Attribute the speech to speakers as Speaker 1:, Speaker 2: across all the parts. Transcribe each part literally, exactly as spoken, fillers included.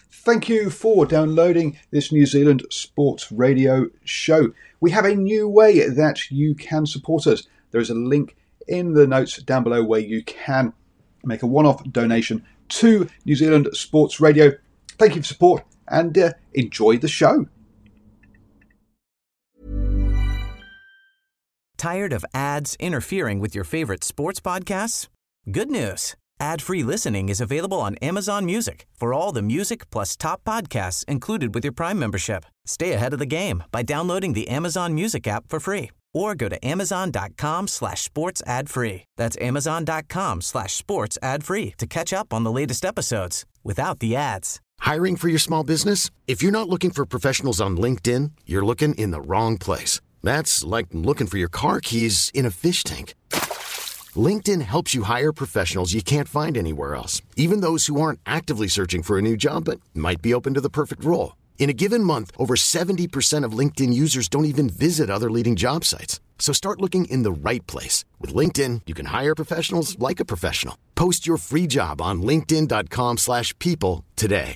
Speaker 1: Thank you for downloading this New Zealand Sports Radio show. We have a new way that you can support us. There is a link in the notes down below where you can make a one-off donation to New Zealand Sports Radio. Thank you for support and uh, enjoy the show.
Speaker 2: Tired of ads interfering with your favorite sports podcasts? Good news. Ad-free listening is available on Amazon Music for all the music plus top podcasts included with your Prime membership. Stay ahead of the game by downloading the Amazon Music app for free or go to amazon.com slash sports ad free. That's amazon.com slash sports ad free to catch up on the latest episodes without the ads.
Speaker 3: Hiring for your small business? If you're not looking for professionals on LinkedIn, you're looking in the wrong place. That's like looking for your car keys in a fish tank. LinkedIn helps you hire professionals you can't find anywhere else, even those who aren't actively searching for a new job but might be open to the perfect role. In a given month, over seventy percent of LinkedIn users don't even visit other leading job sites. So start looking in the right place. With LinkedIn, you can hire professionals like a professional. Post your free job on linkedin.com slash people today.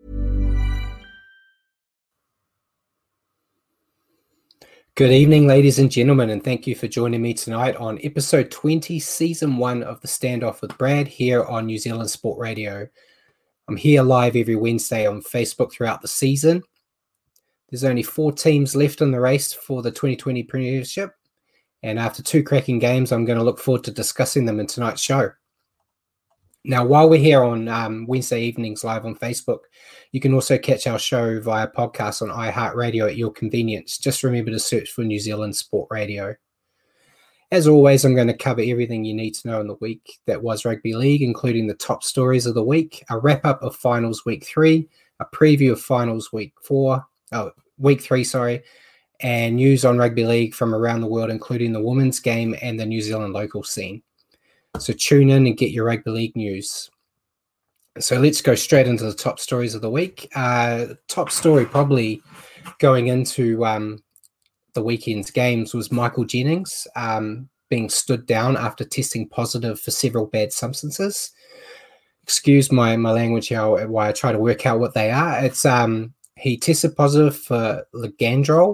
Speaker 4: Good evening, ladies and gentlemen, and thank you for joining me tonight on episode twenty, season one of The Standoff with Brad here on New Zealand Sport Radio. I'm here live every Wednesday on Facebook throughout the season. There's only four teams left in the race for the twenty twenty Premiership, and after two cracking games, I'm going to look forward to discussing them in tonight's show. Now, while we're here on um, Wednesday evenings live on Facebook, you can also catch our show via podcast on iHeartRadio at your convenience. Just remember to search for New Zealand Sport Radio. As always, I'm going to cover everything you need to know in the week that was rugby league, including the top stories of the week, a wrap-up of finals week three, a preview of finals week four, oh, week three, sorry, and news on rugby league from around the world, including the women's game and the New Zealand local scene. So tune in and get your rugby league news. So let's go straight into the top stories of the week. Uh, top story probably going into um, the weekend's games was Michael Jennings um, being stood down after testing positive for several bad substances. Excuse my, my language here while I try to work out what they are. It's um, he tested positive for Ligandrol,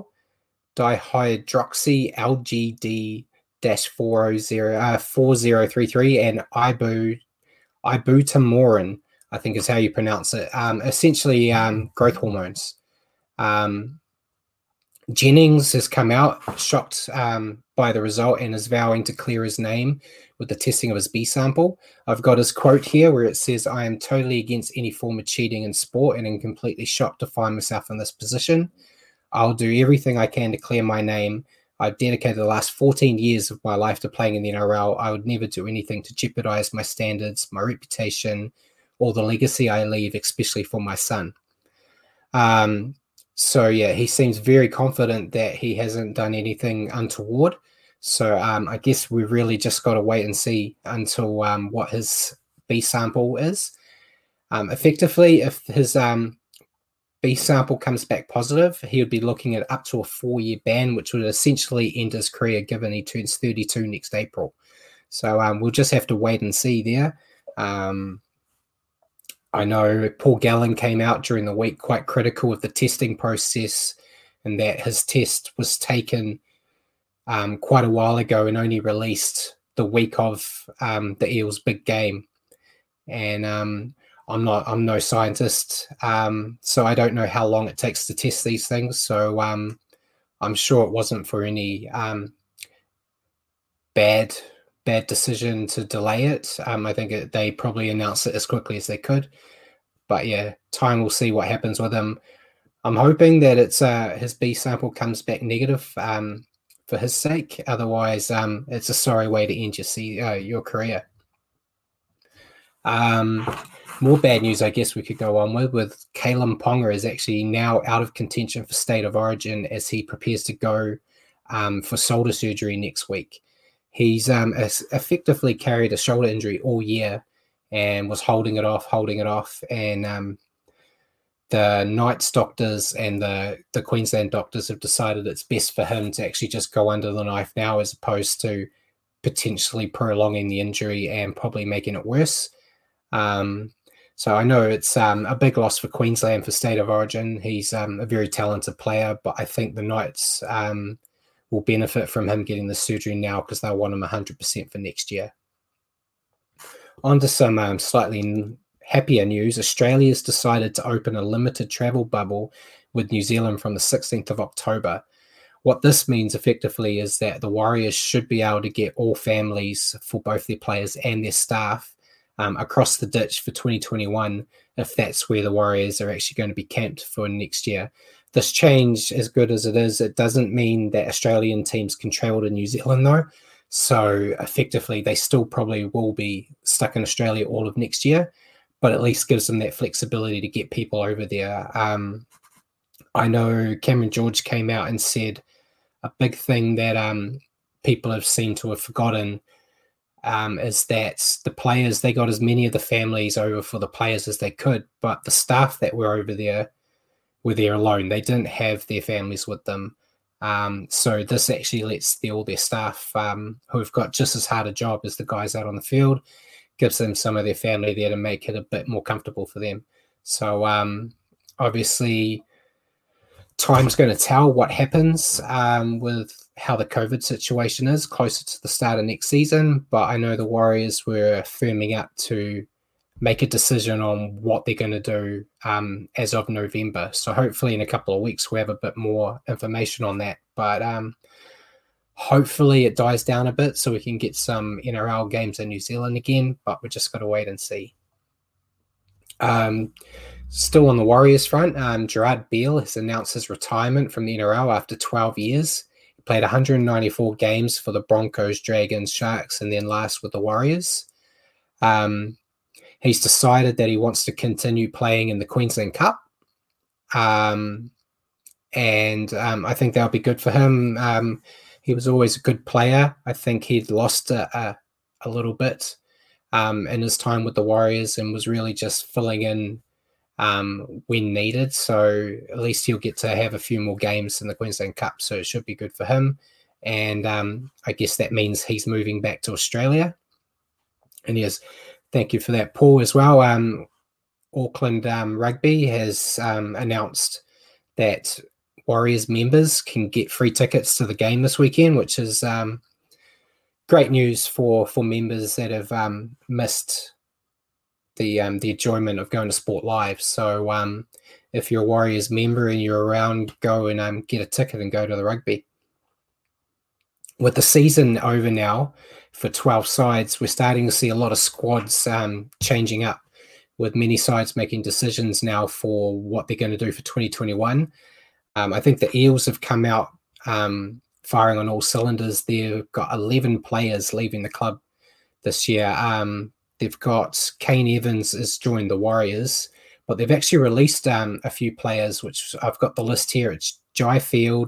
Speaker 4: dihydroxy, L G D four zero three three and ibu ibutamorin, I think is how you pronounce it. Um, essentially, um, growth hormones. Um, Jennings has come out shocked um, by the result and is vowing to clear his name with the testing of his B sample. I've got his quote here where it says, "I am totally against any form of cheating in sport and am completely shocked to find myself in this position. I'll do everything I can to clear my name. I've dedicated the last fourteen years of my life to playing in the N R L. I would never do anything to jeopardize my standards, my reputation, or the legacy I leave, especially for my son." Um, so, yeah, he seems very confident that he hasn't done anything untoward. So um, I guess we've really just got to wait and see until um, what his B sample is. Um, effectively, if his... Um, B sample comes back positive, he would be looking at up to a four-year ban, which would essentially end his career given he turns thirty-two next April. So um, we'll just have to wait and see there. Um, I know Paul Gallen came out during the week quite critical of the testing process and that his test was taken um, quite a while ago and only released the week of um, the Eels' big game. And um, I'm not, I'm no scientist, um, so I don't know how long it takes to test these things. So um, I'm sure it wasn't for any um, bad, bad decision to delay it. Um, I think it, they probably announced it as quickly as they could. But yeah, time will see what happens with him. I'm hoping that it's uh, his B sample comes back negative um, for his sake. Otherwise, um, it's a sorry way to end your see, uh, your career. Um, more bad news, I guess we could go on with, with Kalyn Ponga is actually now out of contention for state of origin as he prepares to go um, for shoulder surgery next week. He's um, effectively carried a shoulder injury all year and was holding it off, holding it off. And um, the Knights doctors and the, the Queensland doctors have decided it's best for him to actually just go under the knife now as opposed to potentially prolonging the injury and probably making it worse. Um, So I know it's um, a big loss for Queensland for State of Origin. He's um, a very talented player, but I think the Knights um, will benefit from him getting the surgery now because they'll want him one hundred percent for next year. On to some um, slightly happier news. Australia's decided to open a limited travel bubble with New Zealand from the sixteenth of October. What this means effectively is that the Warriors should be able to get all families for both their players and their staff um, across the ditch for twenty twenty-one, if that's where the Warriors are actually going to be camped for next year. This change, as good as it is, it doesn't mean that Australian teams can travel to New Zealand though. So effectively, they still probably will be stuck in Australia all of next year, but at least gives them that flexibility to get people over there. Um, I know Cameron George came out and said a big thing that um, people have seemed to have forgotten um, is that the players, they got as many of the families over for the players as they could, but the staff that were over there were there alone. They didn't have their families with them. Um, so this actually lets the, all their staff um, who have got just as hard a job as the guys out on the field, gives them some of their family there to make it a bit more comfortable for them. So um, obviously time's going to tell what happens um, with how the COVID situation is closer to the start of next season. But I know the Warriors were firming up to make a decision on what they're going to do um, as of November. So hopefully in a couple of weeks, we'll have a bit more information on that. But um, hopefully it dies down a bit so we can get some N R L games in New Zealand again, but we just got to wait and see. Um, still on the Warriors front, um, Gerard Beale has announced his retirement from the N R L after twelve years. He played one hundred ninety-four games for the Broncos, Dragons, Sharks, and then last with the Warriors. Um, he's decided that he wants to continue playing in the Queensland Cup. Um, and um, I think that'll be good for him. Um, he was always a good player. I think he'd lost a, a, a little bit um, in his time with the Warriors and was really just filling in um, when needed. So at least he'll get to have a few more games in the Queensland Cup. So it should be good for him. And um, I guess that means he's moving back to Australia. And yes, thank you for that, Paul, as well. Um, Auckland um, Rugby has um, announced that Warriors members can get free tickets to the game this weekend, which is um, great news for, for members that have um, missed the um, the enjoyment of going to Sport Live. So um, if you're a Warriors member and you're around, go and um, get a ticket and go to the rugby. With the season over now for twelve sides, we're starting to see a lot of squads um, changing up, with many sides making decisions now for what they're going to do for twenty twenty-one. Um, I think the Eels have come out um, firing on all cylinders. They've got eleven players leaving the club this year. Um, they've got Kane Evans has joined the Warriors, but they've actually released um, a few players, which I've got the list here. It's Jai Field,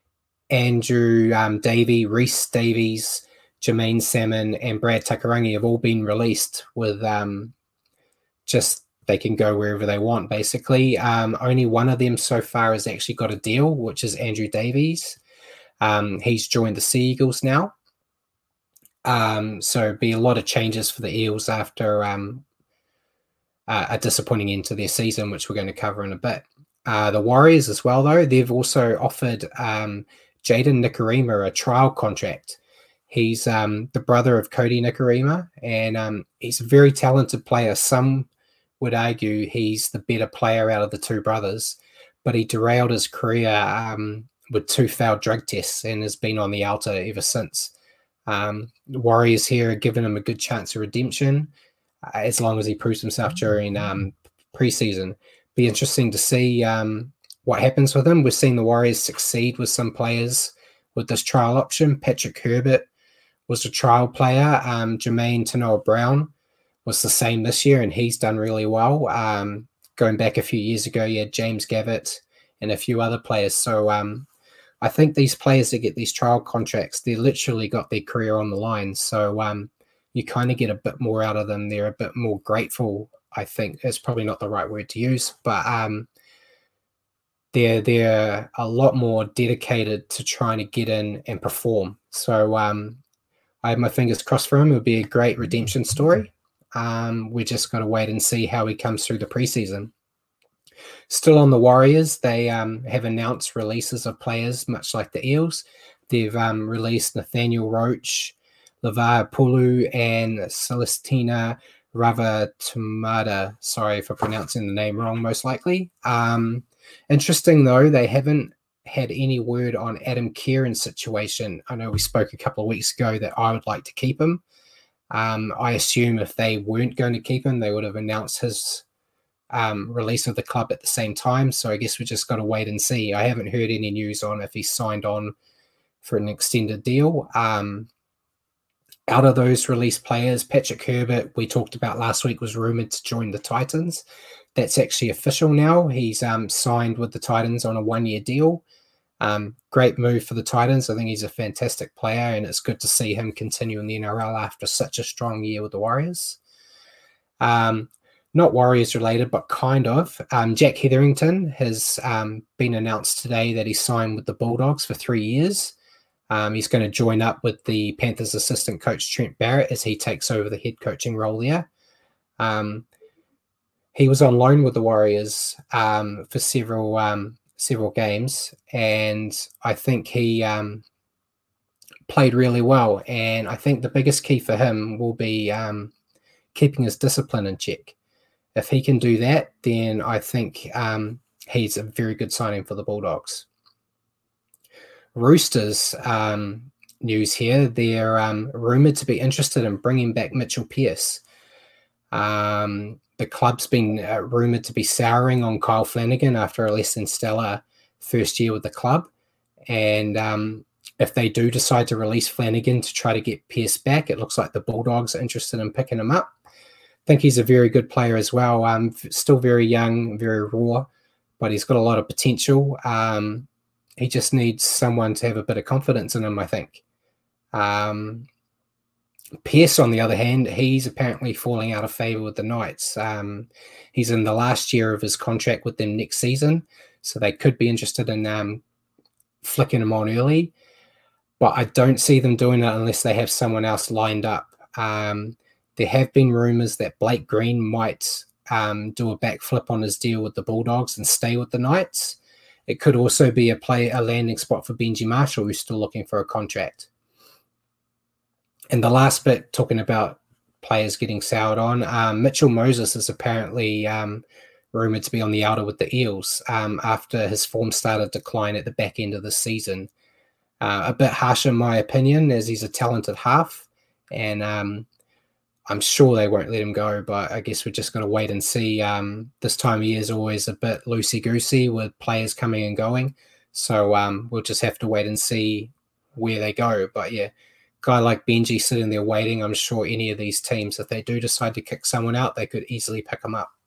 Speaker 4: Andrew um, Davey, Reese Davies, Jermaine Salmon, and Brad Takarangi have all been released with um, just they can go wherever they want, basically. Um, only one of them so far has actually got a deal, which is Andrew Davies. Um, he's joined the Sea Eagles now. Um, so be a lot of changes for the Eels after um, uh, a disappointing end to their season, which we're going to cover in a bit. Uh, the Warriors as well, though, they've also offered um, Jaden Nikorima a trial contract. He's um, the brother of Cody Nikorima, and um, he's a very talented player. Some would argue he's the better player out of the two brothers, but he derailed his career um, with two failed drug tests and has been on the outer ever since. Um, the Warriors here are giving him a good chance of redemption uh, as long as he proves himself during um, preseason. Be interesting to see um, what happens with him. We've seen the Warriors succeed with some players with this trial option. Patrick Herbert was a trial player. Um, Jermaine Tanoa Brown was the same this year, and he's done really well. Um, going back a few years ago, you had James Gavitt and a few other players. So um, I think these players that get these trial contracts, they literally got their career on the line. So um, you kind of get a bit more out of them. They're a bit more grateful, I think. It's probably not the right word to use, but um, they're, they're a lot more dedicated to trying to get in and perform. So um, I have my fingers crossed for him. It would be a great redemption story. Um, we just got to wait and see how he comes through the preseason. Still on the Warriors, they um, have announced releases of players, much like the Eels. They've um, released Nathaniel Roach, Levar Pulu, and Celestina Ravatumada. Sorry for pronouncing the name wrong, most likely. Um, interesting, though, they haven't had any word on Adam Kieran's situation. I know we spoke a couple of weeks ago that I would like to keep him. Um, I assume if they weren't going to keep him, they would have announced his um, release of the club at the same time. So I guess we just got to wait and see. I haven't heard any news on if he's signed on for an extended deal. Um, out of those released players, Patrick Herbert, we talked about last week, was rumored to join the Titans. That's actually official now. He's um, signed with the Titans on a one-year deal. Um, great move for the Titans. I think he's a fantastic player, and it's good to see him continue in the N R L after such a strong year with the Warriors. Um, not Warriors related, but kind of. Um, Jack Hetherington has um, been announced today that he signed with the Bulldogs for three years. Um, he's going to join up with the Panthers assistant coach Trent Barrett as he takes over the head coaching role there. Um, he was on loan with the Warriors um, for several um, several games, and I think he um, played really well. And I think the biggest key for him will be um, keeping his discipline in check. If he can do that, then I think um, he's a very good signing for the Bulldogs. Roosters um, news here. They're um, rumoured to be interested in bringing back Mitchell Pearce. Um, the club's been uh, rumoured to be souring on Kyle Flanagan after a less than stellar first year with the club. And um, if they do decide to release Flanagan to try to get Pearce back, it looks like the Bulldogs are interested in picking him up. I think he's a very good player as well. Um, still very young, very raw, but he's got a lot of potential. Um, he just needs someone to have a bit of confidence in him, I think. Um, Pearce, on the other hand, he's apparently falling out of favour with the Knights. Um, he's in the last year of his contract with them next season, so they could be interested in um, flicking him on early. But I don't see them doing it unless they have someone else lined up. Um, there have been rumours that Blake Green might um, do a backflip on his deal with the Bulldogs and stay with the Knights. It could also be a play, a landing spot for Benji Marshall, who's still looking for a contract. And the last bit, talking about players getting soured on, um, Mitchell Moses is apparently um, rumoured to be on the outer with the Eels um, after his form started to decline at the back end of the season. Uh, a bit harsh in my opinion, as he's a talented half, and um, I'm sure they won't let him go, but I guess we're just going to wait and see. Um, this time of year is always a bit loosey-goosey with players coming and going, so um, we'll just have to wait and see where they go. But yeah, guy like Benji sitting there waiting, I'm sure any of these teams, if they do decide to kick someone out, they could easily pick them up.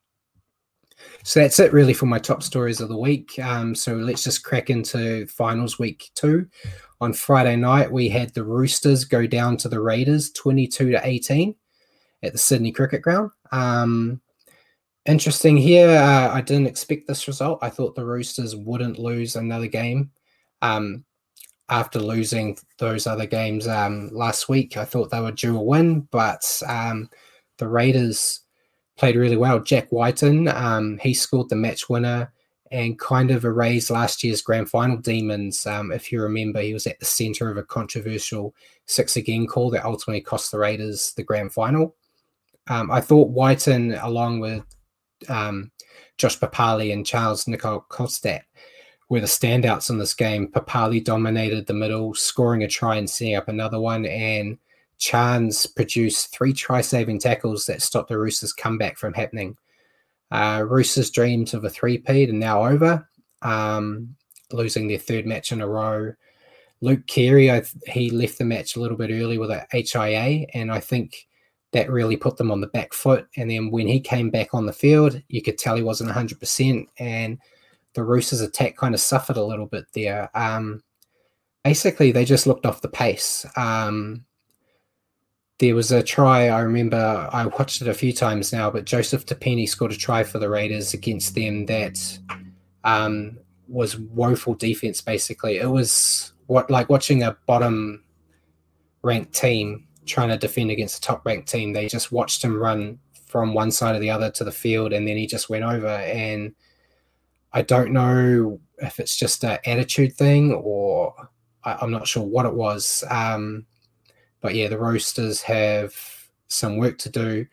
Speaker 4: So that's it really for my top stories of the week. Um, so let's just crack into finals week two. On Friday night, we had the Roosters go down to the Raiders twenty-two to eighteen at the Sydney Cricket Ground. Um, interesting here. Uh, I didn't expect this result. I thought the Roosters wouldn't lose another game. Um, After losing those other games um, last week, I thought they were due a win, but um, the Raiders played really well. Jack Whiten, um, he scored the match winner and kind of erased last year's grand final demons. Um, if you remember, he was at the centre of a controversial six-again call that ultimately cost the Raiders the grand final. Um, I thought Whiten, along with um, Josh Papali and Charles Nicol-Colstat, were the standouts in this game. Papali dominated the middle, scoring a try and setting up another one, and Chance produced three try-saving tackles that stopped the Roosters' comeback from happening. Uh, Roosters' dreams of a three-peat are now over, um, losing their third match in a row. Luke Keary, I, he left the match a little bit early with a H I A, and I think that really put them on the back foot. And then when he came back on the field, you could tell he wasn't one hundred percent, and the Roosters' attack kind of suffered a little bit there. Um, basically, they just looked off the pace. Um, there was a try, I remember, I watched it a few times now, but Joseph Tapini scored a try for the Raiders against them that um, was woeful defense, basically. It was what like watching a bottom-ranked team trying to defend against a top-ranked team. They just watched him run from one side or the other to the field, and then he just went over. And I don't know if it's just an attitude thing, or I, I'm not sure what it was. Um, but yeah, the Roosters have some work to do.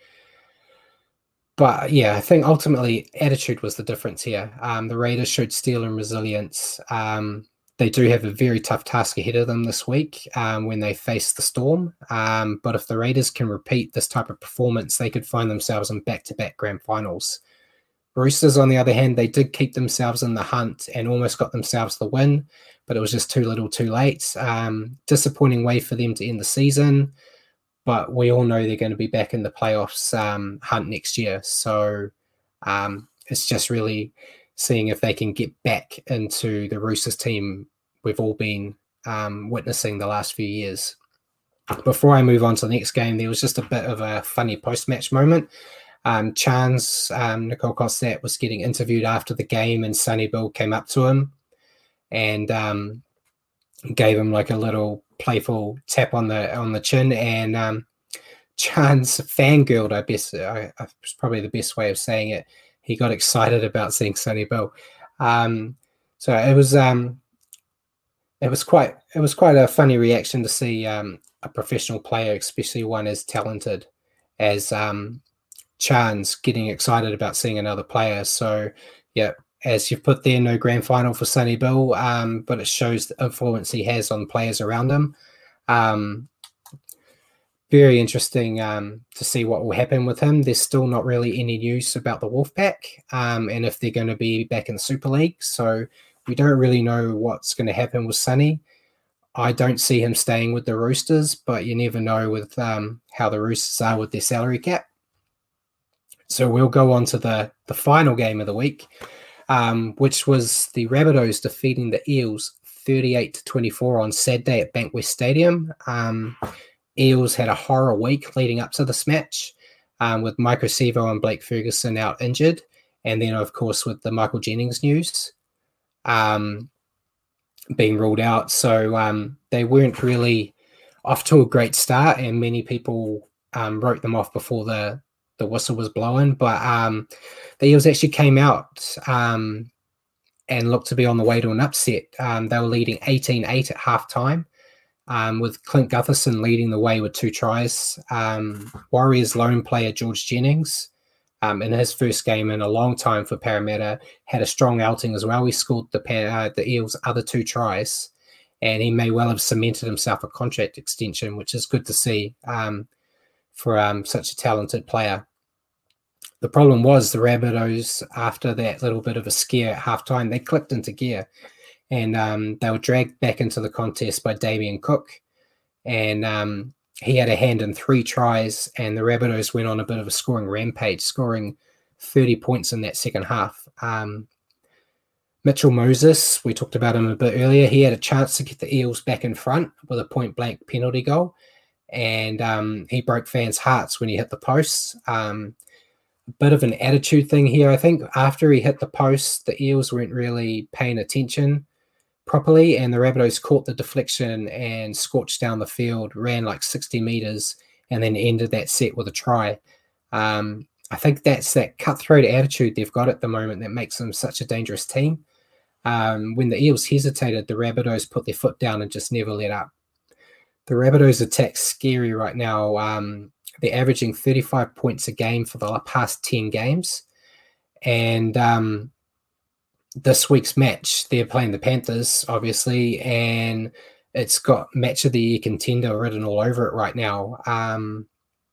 Speaker 4: But yeah, I think ultimately attitude was the difference here. Um, the Raiders showed steel and resilience. Um, they do have a very tough task ahead of them this week um, when they face the Storm. Um, but if the Raiders can repeat this type of performance, they could find themselves in back-to-back grand finals. Roosters, on the other hand, they did keep themselves in the hunt and almost got themselves the win, but it was just too little too late. Um, disappointing way for them to end the season. But we all know they're going to be back in the playoffs um, hunt next year. So um, it's just really seeing if they can get back into the Roosters team we've all been um, witnessing the last few years. Before I move on to the next game, there was just a bit of a funny post-match moment. Um, Chance, um, Nicole Kostat, was getting interviewed after the game, and Sonny Bill came up to him and um, gave him like a little playful tap on the on the chin, and um, Chance fangirled, I guess, I, I, was probably the best way of saying it. He got excited about seeing Sonny Bill. Um, so it was um, it was quite it was quite a funny reaction to see um, a professional player, especially one as talented as um, Chance, getting excited about seeing another player. So yeah, as you've put there, no grand final for Sonny Bill, um, but it shows the influence he has on players around him. Um, very interesting um, to see what will happen with him. There's still not really any news about the Wolfpack um, and if they're going to be back in the Super League. So we don't really know what's going to happen with Sonny. I don't see him staying with the Roosters, but you never know with um, how the Roosters are with their salary cap. So we'll go on to the, the final game of the week, um, which was the Rabbitohs defeating the Eels thirty-eight to twenty-four on Saturday at Bankwest Stadium. Um, Eels had a horror week leading up to this match, um, with Michael Sevo and Blake Ferguson out injured, and then, of course, with the Michael Jennings news um, being ruled out. So um, they weren't really off to a great start, and many people um, wrote them off before the the whistle was blowing, but um, the Eels actually came out um, and looked to be on the way to an upset. Um, they were leading eighteen eight at halftime, um, with Clint Gutherson leading the way with two tries. Um, Warriors lone player George Jennings, um, in his first game in a long time for Parramatta, had a strong outing as well. He scored the, uh, the Eels' other two tries, and he may well have cemented himself a contract extension, which is good to see. Um, for um, such a talented player. The problem was the Rabbitohs, after that little bit of a scare at halftime, they clicked into gear, and um, they were dragged back into the contest by Damien Cook, and um, he had a hand in three tries, and the Rabbitohs went on a bit of a scoring rampage, scoring thirty points in that second half. Um, Mitchell Moses, we talked about him a bit earlier, he had a chance to get the Eels back in front with a point-blank penalty goal, and um, he broke fans' hearts when he hit the posts. Um, a bit of an attitude thing here, I think. After he hit the post, the Eels weren't really paying attention properly, and the Rabbitohs caught the deflection and scorched down the field, ran like sixty metres, and then ended that set with a try. Um, I think that's that cutthroat attitude they've got at the moment that makes them such a dangerous team. Um, when the Eels hesitated, the Rabbitohs put their foot down and just never let up. The Rabbitohs attack's scary right now. Um, they're averaging thirty-five points a game for the past ten games. And um, this week's match, they're playing the Panthers, obviously, and it's got match of the year contender written all over it right now. Um,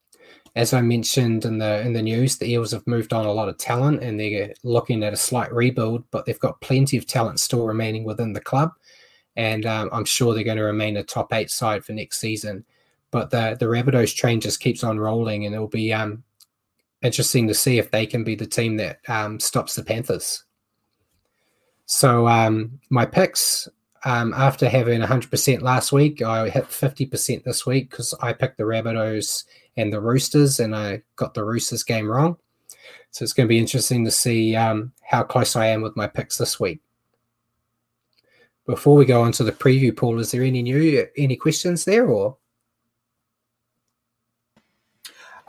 Speaker 4: as I mentioned in the in the news, the Eels have moved on a lot of talent, and they're looking at a slight rebuild, but they've got plenty of talent still remaining within the club. And um, I'm sure they're going to remain a top eight side for next season. But the, the Rabbitohs train just keeps on rolling, and it'll be um, interesting to see if they can be the team that um, stops the Panthers. So um, my picks, um, after having one hundred percent last week, I hit fifty percent this week because I picked the Rabbitohs and the Roosters, and I got the Roosters game wrong. So it's going to be interesting to see um, how close I am with my picks this week. Before we go on to the preview, Paul, is there any new any questions there, or?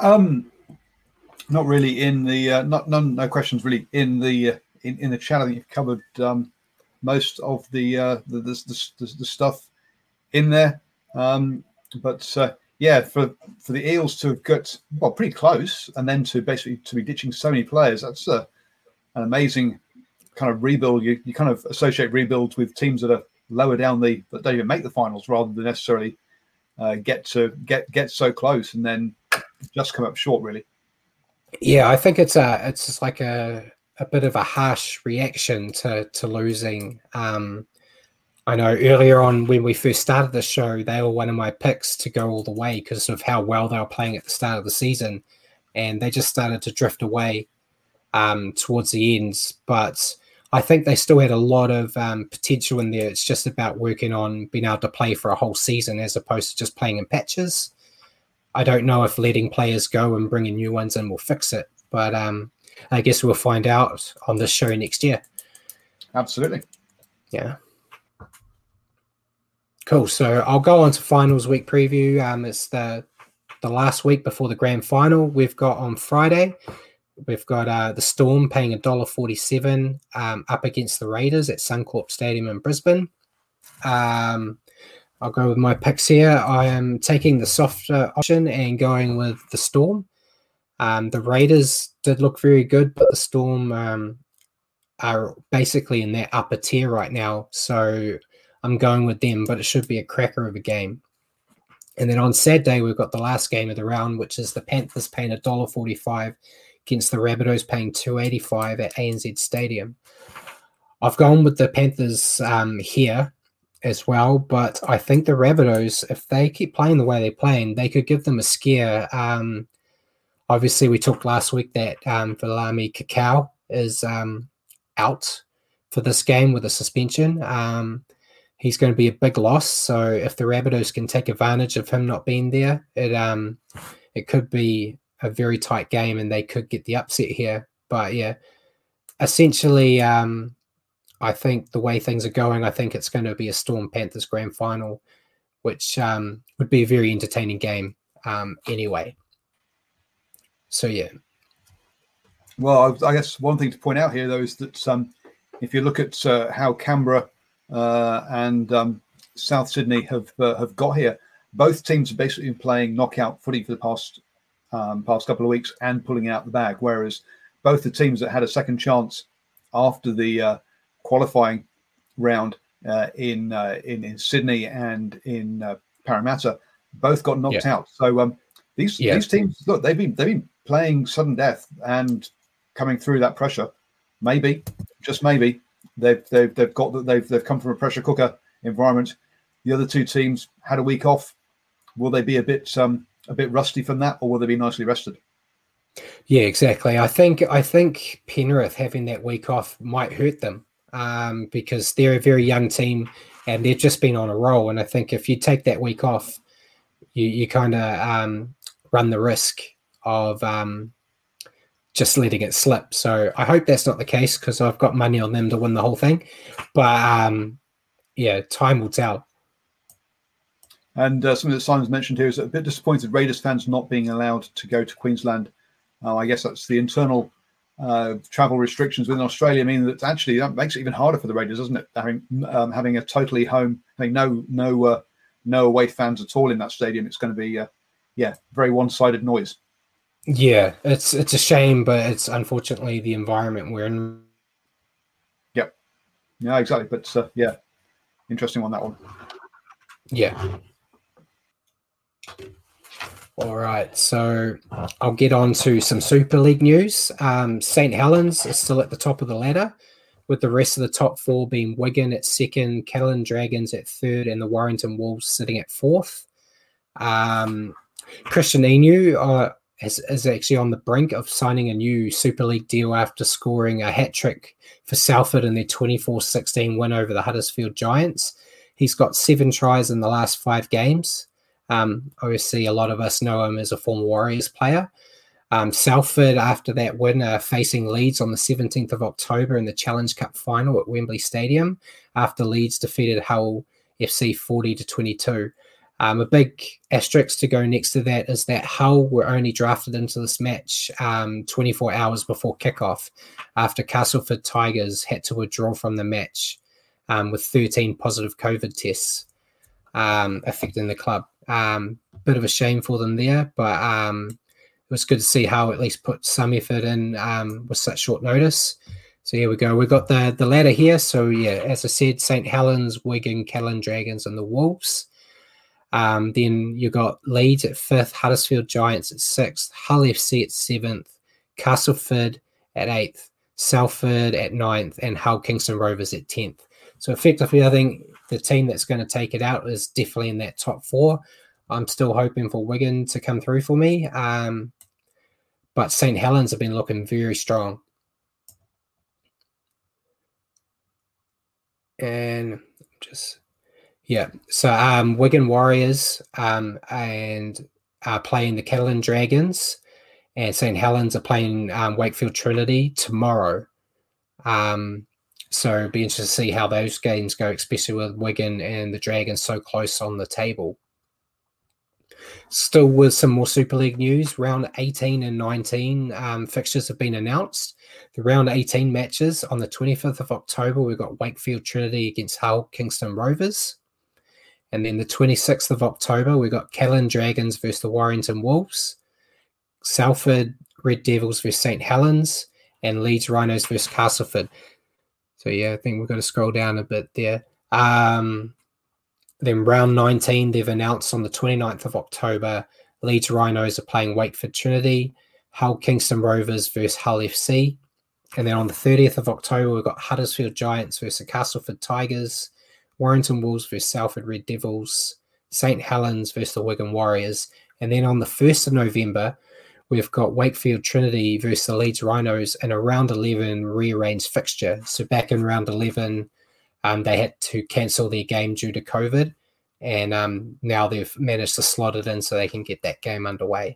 Speaker 1: Um, not really in the uh, not none no questions really in the uh, in in the chat. I think you've covered um, most of the, uh, the, the the the stuff in there. Um, but uh, yeah, for for the Eels to have got well pretty close, and then to basically to be ditching so many players, that's uh, an amazing kind of rebuild. You you kind of associate rebuilds with teams that are lower down the that don't even make the finals, rather than necessarily uh, get to get get so close and then just come up short, really.
Speaker 4: Yeah, I think it's a it's just like a a bit of a harsh reaction to to losing. Um, I know earlier on when we first started the show, they were one of my picks to go all the way because of how well they were playing at the start of the season, and they just started to drift away um, towards the ends. But I think they still had a lot of um, potential in there. It's just about working on being able to play for a whole season as opposed to just playing in patches. I don't know if letting players go and bringing new ones in will fix it, but um, I guess we'll find out on this show next year.
Speaker 1: Absolutely.
Speaker 4: Yeah. Cool. So I'll go on to finals week preview. Um, it's the the last week before the grand final. We've got on Friday, we've got uh, the Storm paying one dollar forty-seven um, up against the Raiders at Suncorp Stadium in Brisbane. Um, I'll go with my picks here. I am taking the softer option and going with the Storm. Um, the Raiders did look very good, but the Storm um, are basically in that upper tier right now. So I'm going with them, but it should be a cracker of a game. And then on Saturday, we've got the last game of the round, which is the Panthers paying one dollar forty-five against the Rabbitohs paying two dollars eighty-five at A N Z Stadium. I've gone with the Panthers um, here as well, but I think the Rabbitohs, if they keep playing the way they're playing, they could give them a scare. Um, obviously, we talked last week that um, Viliami Kikau is um, out for this game with a suspension. Um, he's going to be a big loss, so if the Rabbitohs can take advantage of him not being there, it um, it could be a very tight game and they could get the upset here. But yeah, essentially, um, I think the way things are going, I think it's going to be a Storm Panthers grand final, which um, would be a very entertaining game um, anyway. So, yeah.
Speaker 1: Well, I guess one thing to point out here, though, is that um, if you look at uh, how Canberra uh, and um, South Sydney have uh, have got here, both teams have basically been playing knockout footy for the past um, past couple of weeks and pulling out the bag, whereas both the teams that had a second chance after the uh, qualifying round uh, in, uh, in in Sydney and in uh, Parramatta both got knocked yeah. out. So um, these yeah. these teams, look, they've been they've been playing sudden death and coming through that pressure. Maybe, just maybe, they've they've they've got that they've they've come from a pressure cooker environment. The other two teams had a week off. Will they be a bit um, a bit rusty from that, or will they be nicely rested?
Speaker 4: Yeah, exactly. I think I think Penrith having that week off might hurt them. Um, because they're a very young team and they've just been on a roll. And I think if you take that week off, you, you kind of um, run the risk of um, just letting it slip. So I hope that's not the case because I've got money on them to win the whole thing. But um, yeah, time will tell.
Speaker 1: And uh, something that Simon's mentioned here is a bit disappointed Raiders fans not being allowed to go to Queensland. Uh, I guess that's the internal Uh, travel restrictions within Australia mean that actually that makes it even harder for the Raiders, doesn't it? Having um, having a totally home, having no no uh, no away fans at all in that stadium, it's going to be uh, yeah, very one-sided noise.
Speaker 4: Yeah, it's it's a shame, but it's unfortunately the environment we're in.
Speaker 1: Yep, yeah, exactly. But uh, yeah, interesting one that one.
Speaker 4: Yeah. All right, so I'll get on to some Super League news. Um, Saint Helens is still at the top of the ladder, with the rest of the top four being Wigan at second, Catalan Dragons at third, and the Warrington Wolves sitting at fourth. Um, Christian Inu uh, is, is actually on the brink of signing a new Super League deal after scoring a hat-trick for Salford in their twenty-four sixteen win over the Huddersfield Giants. He's got seven tries in the last five games. Um, obviously, a lot of us know him as a former Warriors player. Um, Salford, after that win, are facing Leeds on the seventeenth of October in the Challenge Cup final at Wembley Stadium after Leeds defeated Hull F C forty to twenty-two. Um, a big asterisk to go next to that is that Hull were only drafted into this match um, twenty-four hours before kickoff, after Castleford Tigers had to withdraw from the match um, with thirteen positive COVID tests um, affecting the club. Um, bit of a shame for them there, but um, it was good to see Hull at least put some effort in um, with such short notice. So here we go. We've got the, the ladder here. So yeah, as I said, Saint Helens, Wigan, Catalan Dragons, and the Wolves. Um, then you got Leeds at fifth, Huddersfield Giants at sixth, Hull F C at seventh, Castleford at eighth, Salford at ninth, and Hull Kingston Rovers at tenth. So effectively, I think the team that's going to take it out is definitely in that top four. I'm still hoping for Wigan to come through for me. Um, but Saint Helens have been looking very strong. And just... Yeah, so um, Wigan Warriors um, and are playing the Catalan Dragons, and Saint Helens are playing um, Wakefield Trinity tomorrow. Um, so it'll be interesting to see how those games go, especially with Wigan and the Dragons so close on the table. Still with some more Super League news, round eighteen and nineteen um, fixtures have been announced. The round eighteen matches on the twenty-fifth of October, we've got Wakefield Trinity against Hull Kingston Rovers. And then the twenty-sixth of October, we got Catalan Dragons versus the Warrington Wolves, Salford Red Devils versus Saint Helens, and Leeds Rhinos versus Castleford. So yeah, I think we've got to scroll down a bit there. Um, then round nineteen, they've announced on the twenty-ninth of October, Leeds Rhinos are playing Wakeford Trinity, Hull Kingston Rovers versus Hull F C. And then on the thirtieth of October, we've got Huddersfield Giants versus Castleford Tigers, Warrington Wolves versus Salford Red Devils, Saint Helens versus the Wigan Warriors. And then on the first of November, we've got Wakefield Trinity versus the Leeds Rhinos in a round eleven rearranged fixture. So back in round eleven, um, they had to cancel their game due to COVID. And um, now they've managed to slot it in so they can get that game underway.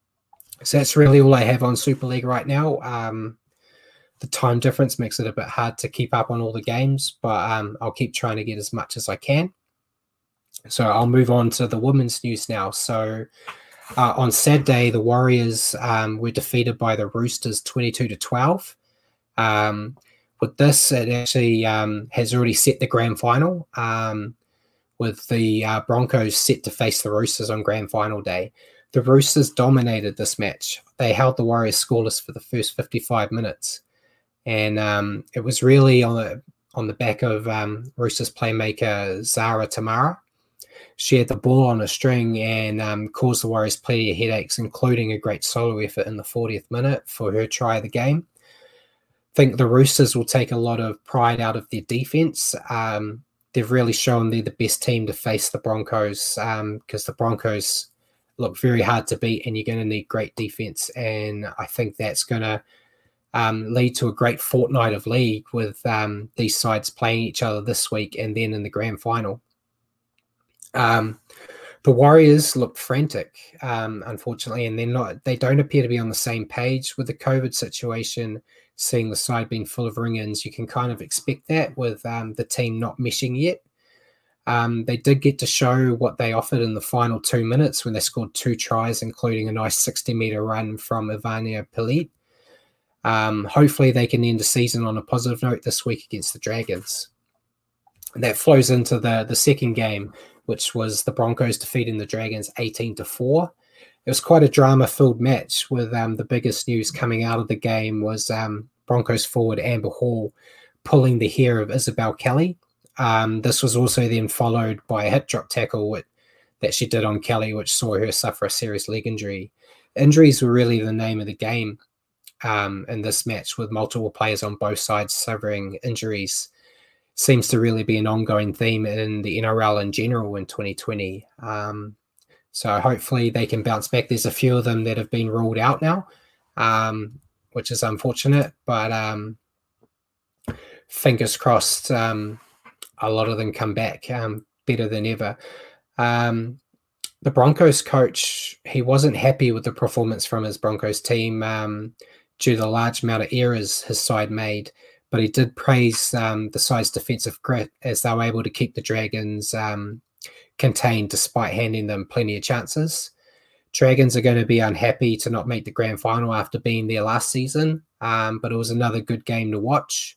Speaker 4: So that's really all I have on Super League right now. Um, The time difference makes it a bit hard to keep up on all the games, but um, I'll keep trying to get as much as I can. So I'll move on to the women's news now. So uh, on Saturday, the Warriors um, were defeated by the Roosters twenty-two to twelve. Um, with this, it actually um, has already set the grand final, um, with the uh, Broncos set to face the Roosters on grand final day. The Roosters dominated this match. They held the Warriors scoreless for the first fifty-five minutes. And um, it was really on the, on the back of um, Roosters playmaker Zara Tamara. She had the ball on a string and um, caused the Warriors plenty of headaches, including a great solo effort in the fortieth minute for her try of the game. I think the Roosters will take a lot of pride out of their defense. Um, they've really shown they're the best team to face the Broncos, because um, the Broncos look very hard to beat, and you're going to need great defense. And I think that's going to Um, lead to a great fortnight of league with um, these sides playing each other this week and then in the grand final. Um, the Warriors look frantic, um, unfortunately, and they're not. They don't appear to be on the same page with the COVID situation. Seeing the side being full of ring-ins, you can kind of expect that with um, the team not meshing yet. Um, they did get to show what they offered in the final two minutes when they scored two tries, including a nice sixty-meter run from Ivania Pilit. Um, hopefully they can end the season on a positive note this week against the Dragons. And that flows into the, the second game, which was the Broncos defeating the Dragons eighteen to four. It was quite a drama-filled match, with um, the biggest news coming out of the game was um, Broncos forward Amber Hall pulling the hair of Isabel Kelly. Um, this was also then followed by a hip drop tackle with, that she did on Kelly, which saw her suffer a serious leg injury. Injuries were really the name of the game Um, in this match, with multiple players on both sides suffering injuries. Seems to really be an ongoing theme in the N R L in general in twenty twenty. Um, so hopefully they can bounce back. There's a few of them that have been ruled out now, um, which is unfortunate, but um, fingers crossed um, a lot of them come back um, better than ever. Um, the Broncos coach, he wasn't happy with the performance from his Broncos team, um, due to the large amount of errors his side made, but he did praise um, the side's defensive grit as they were able to keep the Dragons um, contained despite handing them plenty of chances. Dragons are going to be unhappy to not make the grand final after being there last season, um, but it was another good game to watch.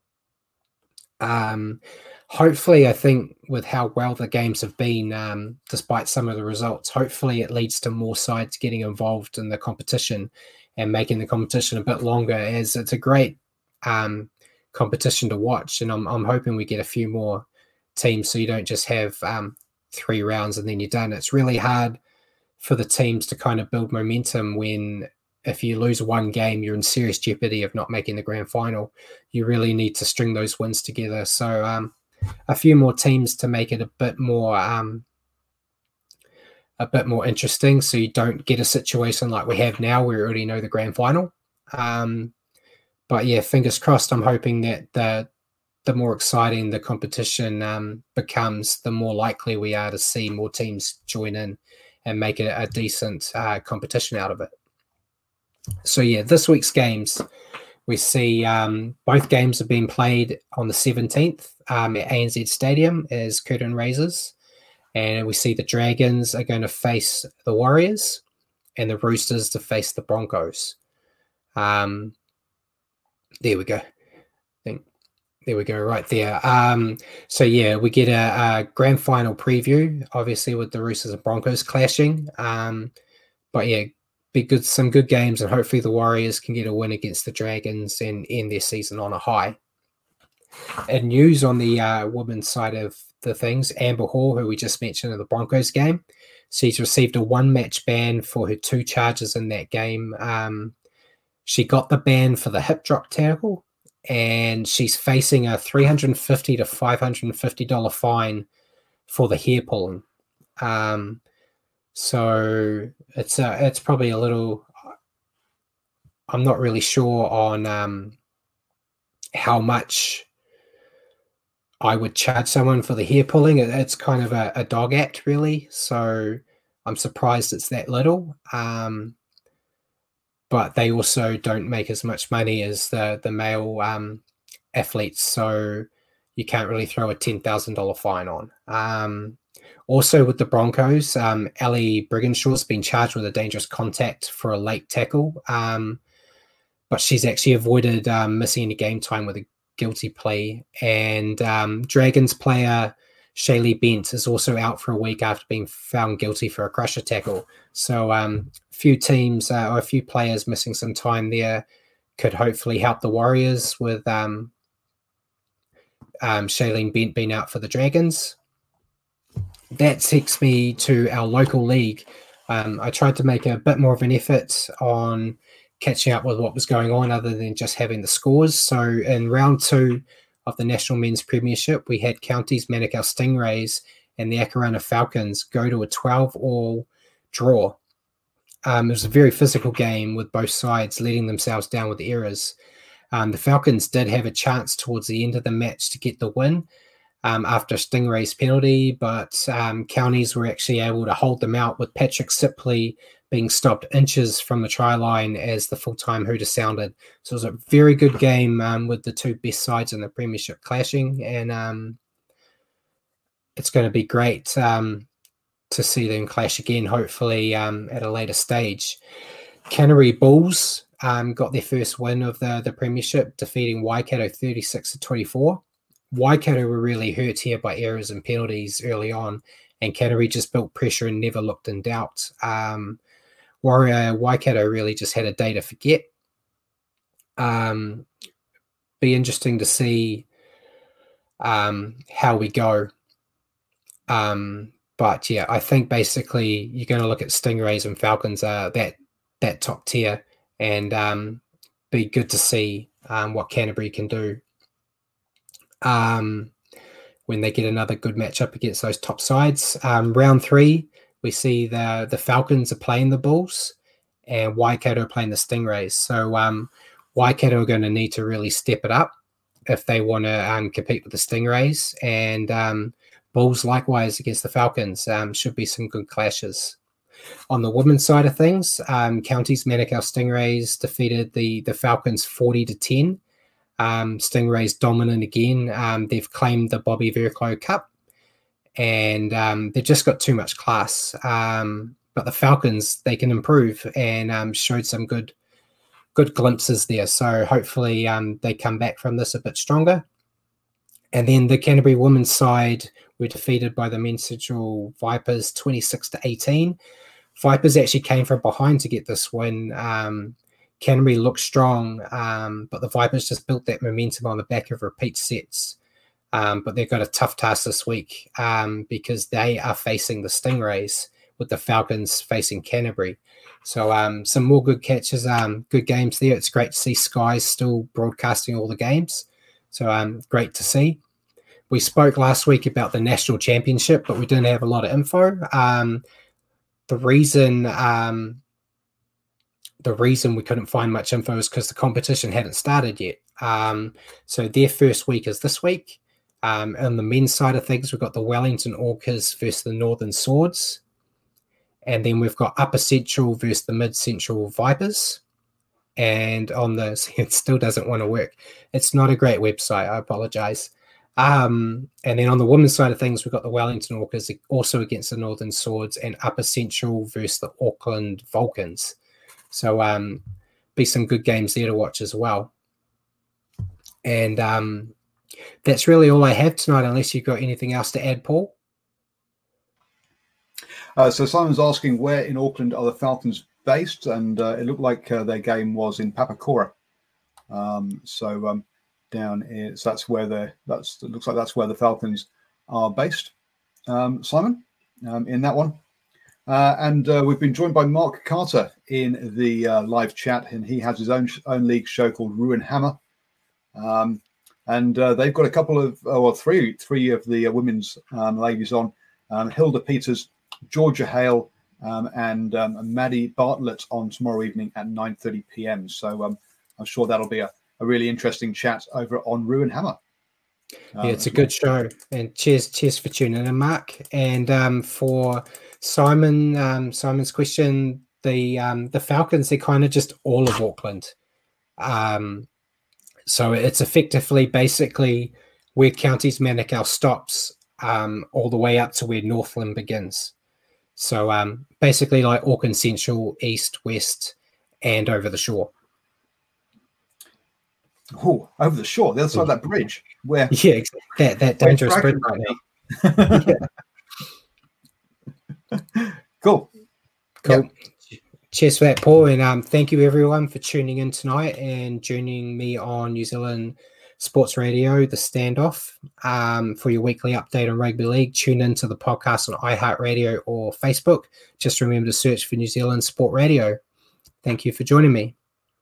Speaker 4: Um, hopefully, I think with how well the games have been, um, despite some of the results, hopefully it leads to more sides getting involved in the competition and making the competition a bit longer, as it's a great um, competition to watch. And I'm, I'm hoping we get a few more teams so you don't just have um, three rounds and then you're done. It's really hard for the teams to kind of build momentum when if you lose one game, you're in serious jeopardy of not making the grand final. You really need to string those wins together. So um, a few more teams to make it a bit more um, a bit more interesting, so you don't get a situation like we have now where we already know the grand final. Um, but yeah, fingers crossed. I'm hoping that the the more exciting the competition um, becomes, the more likely we are to see more teams join in and make it a decent uh, competition out of it. So yeah, this week's games, we see um, both games have been played on the seventeenth um, at A N Z Stadium as curtain raisers. And we see the Dragons are going to face the Warriors and the Roosters to face the Broncos. Um, there we go. I think there we go, right there. Um, so yeah, we get a, a grand final preview, obviously with the Roosters and Broncos clashing. Um, but yeah, be good, some good games, and hopefully the Warriors can get a win against the Dragons and end their season on a high. And news on the uh, women's side of the things, Amber Hall, who we just mentioned in the Broncos game, she's received a one-match ban for her two charges in that game. Um, she got the ban for the hip drop tackle, and she's facing a three hundred fifty dollars to five hundred fifty dollars fine for the hair pulling. Um, so it's uh, it's probably a little. I'm not really sure on um, how much I would charge someone for the hair pulling. It's kind of a, a dog act, really. So I'm surprised it's that little. Um, but they also don't make as much money as the the male um, athletes, so you can't really throw a ten thousand dollars fine on. Um, also with the Broncos, um, Ellie Brigginshaw's been charged with a dangerous contact for a late tackle, um, but she's actually avoided um, missing any game time with a guilty plea. And um, Dragons player Shaylee Bent is also out for a week after being found guilty for a crusher tackle. So um, a few teams uh, or a few players missing some time there could hopefully help the Warriors with um, um, Shaylee Bent being out for the Dragons. That takes me to our local league. Um, I tried to make a bit more of an effort on catching up with what was going on other than just having the scores. So in round two of the National Men's Premiership, we had Counties Manukau Stingrays and the Akarana Falcons go to a twelve all draw. Um, it was a very physical game with both sides letting themselves down with errors. Um, the Falcons did have a chance towards the end of the match to get the win um, after Stingray's penalty, but um, Counties were actually able to hold them out with Patrick Sipley being stopped inches from the try line as the full-time hooter sounded. So it was a very good game um, with the two best sides in the Premiership clashing, and um, it's going to be great um, to see them clash again, hopefully um, at a later stage. Canterbury Bulls um, got their first win of the, the Premiership, defeating Waikato thirty-six to twenty-four. Waikato were really hurt here by errors and penalties early on, and Canterbury just built pressure and never looked in doubt. Um, Warrior Waikato really just had a day to forget. Um, be interesting to see um, how we go. Um, but yeah, I think basically you're going to look at Stingrays and Falcons, uh, that that top tier, and um, be good to see um, what Canterbury can do um, when they get another good matchup against those top sides. Um, round three, we see the the Falcons are playing the Bulls and Waikato are playing the Stingrays. So um, Waikato are going to need to really step it up if they want to um, compete with the Stingrays. And um, Bulls likewise against the Falcons. Um, should be some good clashes. On the women's side of things, um, Counties Manukau Stingrays defeated the, the Falcons forty to ten. Um, Stingrays dominant again. Um, they've claimed the Bobby Verclow Cup. and um, they've just got too much class. Um, but the Falcons, they can improve, and um, showed some good good glimpses there. So hopefully um, they come back from this a bit stronger. And then the Canterbury women's side were defeated by the Men's Central Vipers twenty-six to eighteen. Vipers actually came from behind to get this win. Um, Canterbury looked strong, um, but the Vipers just built that momentum on the back of repeat sets. Um, but they've got a tough task this week um, because they are facing the Stingrays, with the Falcons facing Canterbury. So um, some more good catches, um, good games there. It's great to see Sky still broadcasting all the games. So um, great to see. We spoke last week about the national championship, but we didn't have a lot of info. Um, the reason um, the reason we couldn't find much info is because the competition hadn't started yet. Um, so their first week is this week. Um, on the men's side of things, we've got the Wellington Orcas versus the Northern Swords. And then we've got Upper Central versus the Mid Central Vipers. And on the, it still doesn't want to work. It's not a great website. I apologize. Um, and then on the women's side of things, we've got the Wellington Orcas also against the Northern Swords, and Upper Central versus the Auckland Vulcans. So um, be some good games there to watch as well. And um, that's really all I have tonight, unless you've got anything else to add, Paul.
Speaker 1: Uh, so Simon's asking where in Auckland are the Falcons based, and uh, it looked like uh, their game was in Papakura. Um, so um, down in, so that's where the that's it looks like that's where the Falcons are based. Um, Simon, um, in that one, uh, and uh, we've been joined by Mark Carter in the uh, live chat, and he has his own own league show called Ruin Hammer, um, and uh, they've got a couple of oh, well three three of the uh, women's um, ladies on, um, Hilda Peters, Georgia Hale, um, and um, Maddie Bartlett on tomorrow evening at nine thirty p.m. So um, I'm sure that'll be a, a really interesting chat over on Ruin Hammer. Um,
Speaker 4: yeah, it's a good show. And cheers, cheers for tuning in, Mark. And um, for Simon, um, Simon's question, the um, the Falcons, they're kind of just all of Auckland. Um, so it's effectively basically where Counties Manukau stops, um, all the way up to where Northland begins. So um, basically like Auckland Central, East, West, and over the shore.
Speaker 1: Oh, over the shore, the other side of that bridge. Where
Speaker 4: Yeah, exactly. that, that dangerous bridge right
Speaker 1: now. Cool.
Speaker 4: Cool. Yep. Cheers for that, Paul. And um, thank you, everyone, for tuning in tonight and joining me on New Zealand Sports Radio, The Standoff, um, for your weekly update on rugby league. Tune into the podcast on iHeartRadio or Facebook. Just remember to search for New Zealand Sport Radio. Thank you for joining me.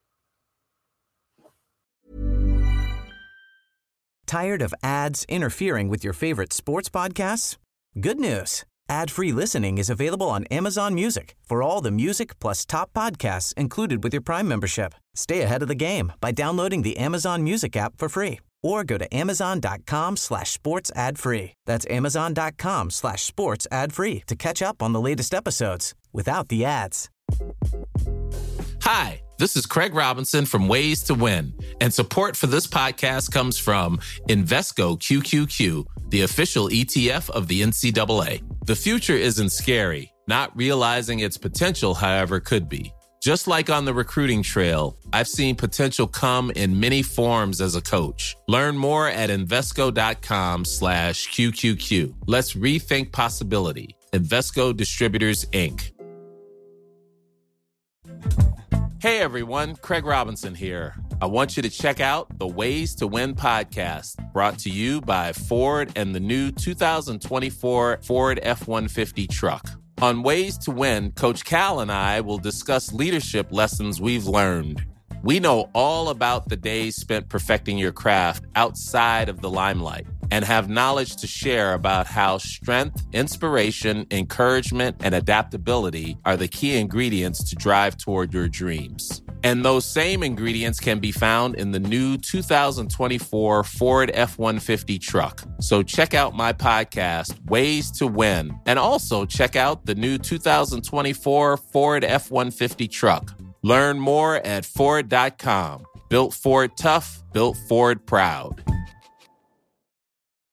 Speaker 2: Tired of ads interfering with your favorite sports podcasts? Good news. Ad-free listening is available on Amazon Music for all the music plus top podcasts included with your Prime membership. Stay ahead of the game by downloading the Amazon Music app for free or go to amazon.com slash sports ad free. That's amazon.com slash sports ad free to catch up on the latest episodes without the ads.
Speaker 5: Hi, this is Craig Robinson from Ways to Win, and support for this podcast comes from Invesco Q Q Q, the official E T F of the N C double A. The future isn't scary. Not realizing its potential, however, could be. Just like on the recruiting trail, I've seen potential come in many forms as a coach. Learn more at Invesco.com slash QQQ. Let's rethink possibility. Invesco Distributors, Incorporated. Hey everyone, Craig Robinson here. I want you to check out the Ways to Win podcast, brought to you by Ford and the new two thousand twenty-four Ford F one fifty truck. On Ways to Win, Coach Cal and I will discuss leadership lessons we've learned. We know all about the days spent perfecting your craft outside of the limelight and have knowledge to share about how strength, inspiration, encouragement, and adaptability are the key ingredients to drive toward your dreams. And those same ingredients can be found in the new two thousand twenty-four Ford F one fifty truck. So check out my podcast, Ways to Win, and also check out the new two thousand twenty-four Ford F one fifty truck. Learn more at Ford dot com. Built Ford tough, built Ford proud.